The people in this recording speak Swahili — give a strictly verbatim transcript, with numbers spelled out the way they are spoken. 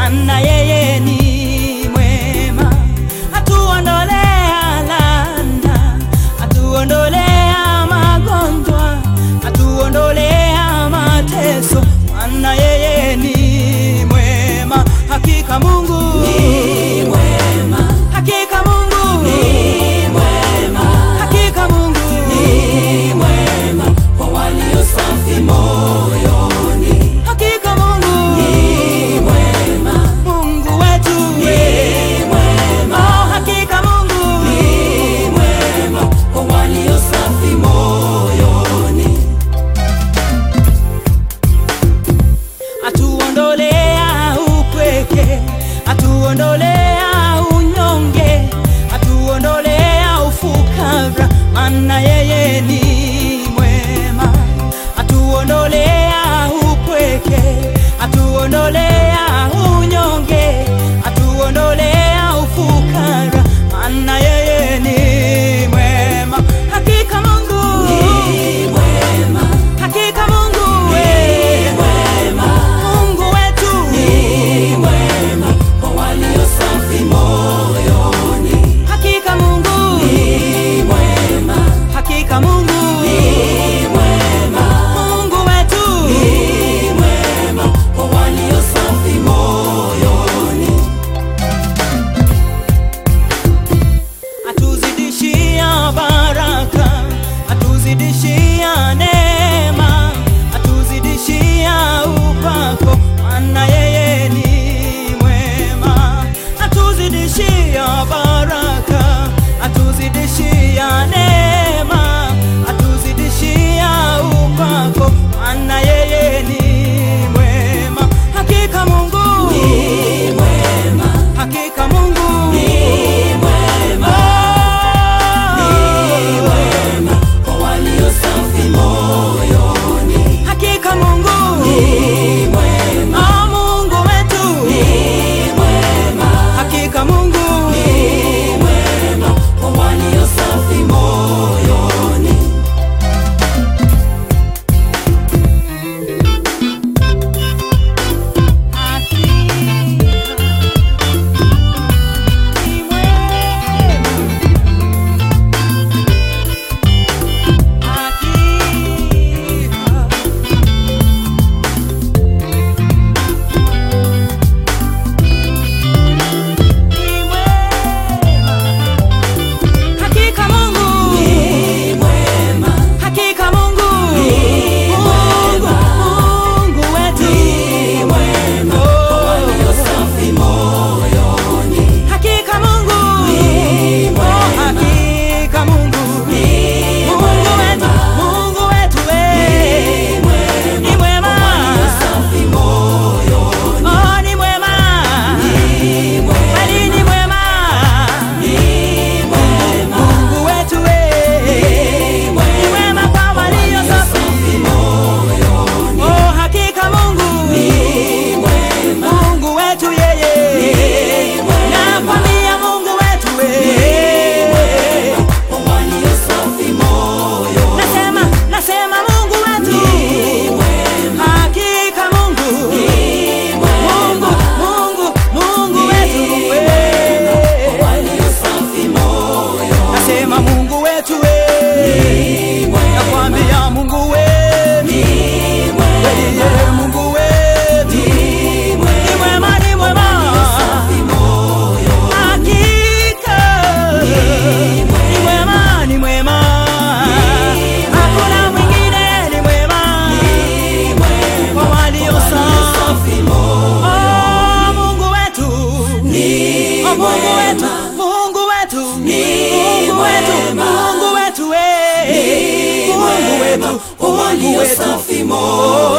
maana yeye ni mwema. Atuondolea laana, atuondolea magonjwa, atuondolea mateso, maana yeye ni mwema. Hakika Mungu ni mwema, hakika Mungu ni mwema, hakika Mungu ni mwema kwa walio safi moyoni. Hakika Mungu ni mwema, Mungu wetu ni mwema. Oh, hakika Mungu ni mwema kwa walio safi moyoni. Atuondolea upweke, atuondolea unyonge, atuondolea ufukara, maana yeye ni mwema. Atuondolea upweke, atuondolea unyonge, atuondolea ufukara, maana yeye ni mwema. Hakika Mungu ni mwema, hakika Mungu ni mwema, Mungu wetu ni mwema kwa walio safi moyoni. Hakika Mungu ni mwema, hakika Mungu ni mwema, Mungu wetu ni mwema kwa walio safi moyoni. Atuzidishia baraka, atuzidishia neema, atuzidishia upako, maana yeye ni mwema. Atuzidishia baraka, atuzidishia neema, atuzidishia upako, maana yeye ni mwema. Hakika Mungu ni mwema, hakika Mungu ni mwema, ni mwema kwa walio safi moyoni. Hakika Mungu ni mwema, oh, Mungu wetu ni mwema. Hakika Mungu ni mwema kwa walio safi moyoni. Hakika Mungu ni mwema, hakika Mungu ni mwema, Mungu wetu ni mwema kwa walio safi moyoni. Hakika Mungu ni mwema, hakika Mungu ni mwema, Mungu wetu ni mwema, ni mwema kwa walio safi moyoni. Oh, ni mwema, ni mwema, bali ni mwema, ni mwema, Mungu wetu ni mwema kwa walio safi moyoni. Oh, hakika Mungu ni mwema, Mungu wetu yeye ni mwema, nakwambia Mungu wetu ni mwema kwa walio safi moyoni. Nasema, nasema Mungu wetu ni mwema, hakika Mungu ni mwema, Mungu, Mungu wetu ni mwema kwa walio safi moyoni. Nasema Mungu wetu ni mwema, nakwambia Mungu wetu ni mwema, yeye Mungu wetu ni mwema, ni mwema kwa walio safi moyoni. Hakika ni mwema, ni mwema, hakuna mwingine, ni mwema kwa walio safi moyoni. Oh, Mungu wetu ni mwema, Mungu wetu, Mungu wetu ni mwema, Mungu wetu, Mungu wetu kwa walio safi moyoni.